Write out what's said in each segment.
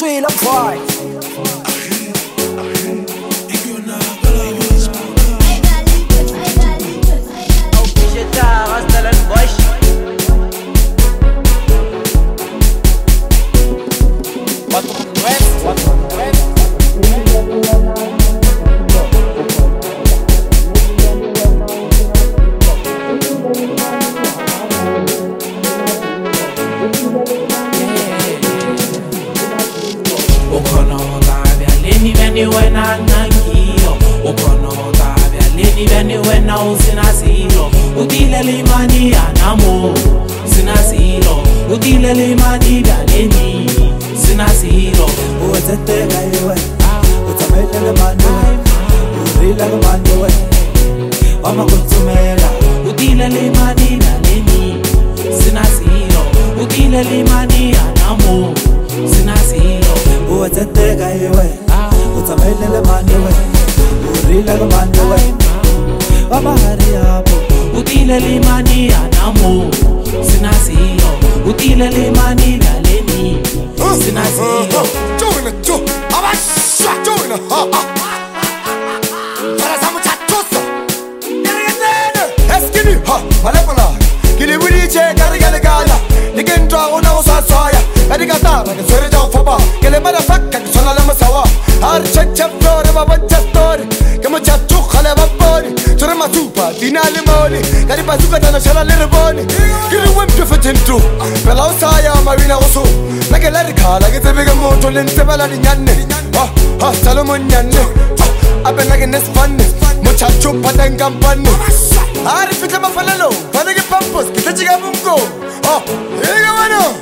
Sweet up boy. Salomon Yanne, I've been like in this fun. Muchacho Patangam Panu. I repeat my fellow, Panagi Pampus, Kitachigabungo. Oh, here you are.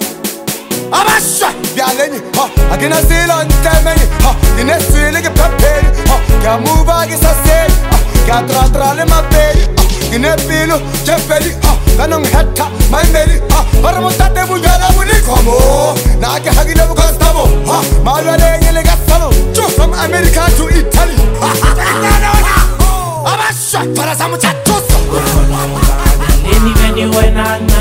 I'm a shot, Yaleni. I cannot sail on time. The next day, like a paper. Kamuba is a sail. Katratra, my baby. In a pillow, Jeffrey. Kanong Hetta, my baby. Paramotate Bujala Bunikomo. Naka Hagina Costamo. Malvade Yelegasano. From America to Italy. I'm a shot for a Samuchatos. When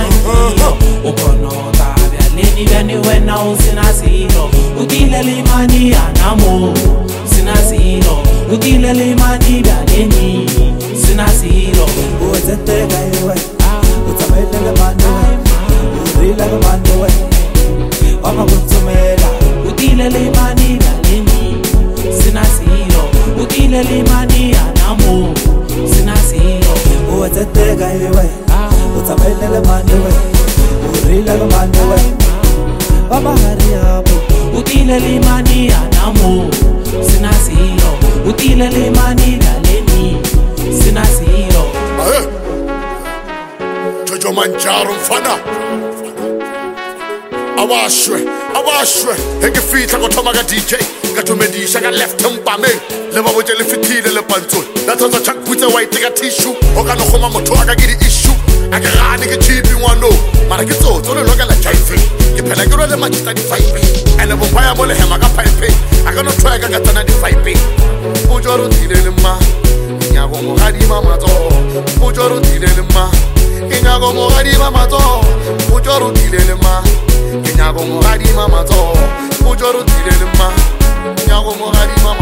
I was in a zero, Udile Limani Anamo, Sinaziro, Udile Limani Danini, Sinaziro, who was a third away, what's a little man away, Udile man away, Oma Gutumela, Udile Limani Danini, Sinaziro, Udile Limani Anamo, Sinaziro, who was a third away, what's a little man away, Udile man away. Baba hariabo, utile limani anamo, sinaziro, utile limani daleni, sinaziro. Jojo manjaro mfana. Awashwe, henge fita kotomaga DJ, katumedisha ka left mpame, leba bojele fitile le panto. Natonza chankute white ga tissue, okano khoma moto aga gidi issue. Agarani ke chipi wano, mara ke tsotso le loka la jaife. Ke phela ke role matita di 5 ene bompaya mo le hema ka pipe. Akano try ka tsana di 5. Bojoro dilele ma, nyago mo gadi mama to. Bojoro dilele ma, nyago mo gadi mama to. Bojoro dilele ma, nyago mo gadi mama to. Bojoro dilele ma, nyago mo gadi mama